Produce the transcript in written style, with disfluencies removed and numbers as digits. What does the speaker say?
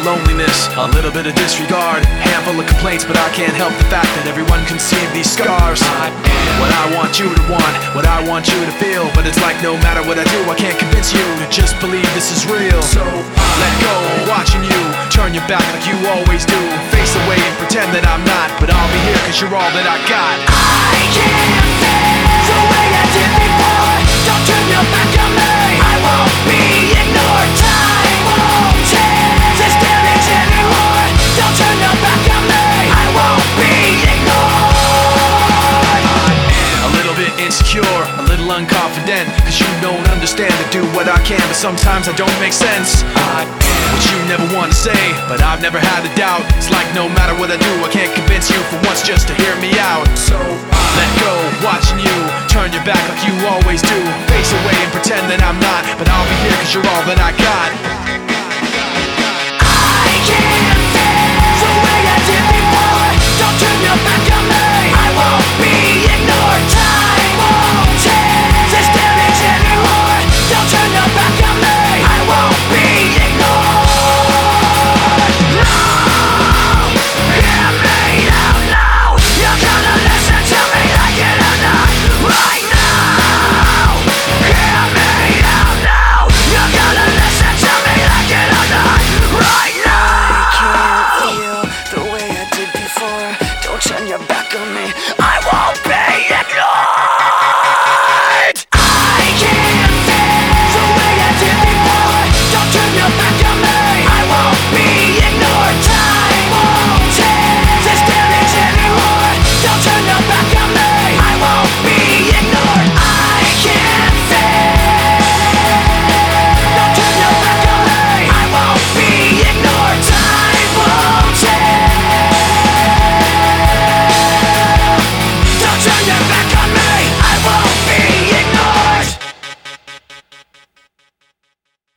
loneliness, a little bit of disregard, handful of complaints, but I can't help the fact that everyone can see these scars. I am what I want you to want, what I want you to feel, but it's like no matter what I do, I can't convince you to just believe this is real. So let go, watching you turn your back like you always do, face away and pretend that I'm not, but I'll be here cause you're all that I got. I can't feel the way I did before. Don't turn your back on me, I won't be ignored. Time won't change this damage anymore. Don't turn your back on me, I won't be ignored. A little bit insecure, a little unconfident, cause you don't understand to do what I can, but sometimes I don't make sense. I am what you never want to say, but I've never had a doubt. It's like no matter what I do, I can't convince you for once just to hear me out. So let go, watching you turn your back like you always do, face away and pretend that I'm not, but I'll be here cause you're all that I got.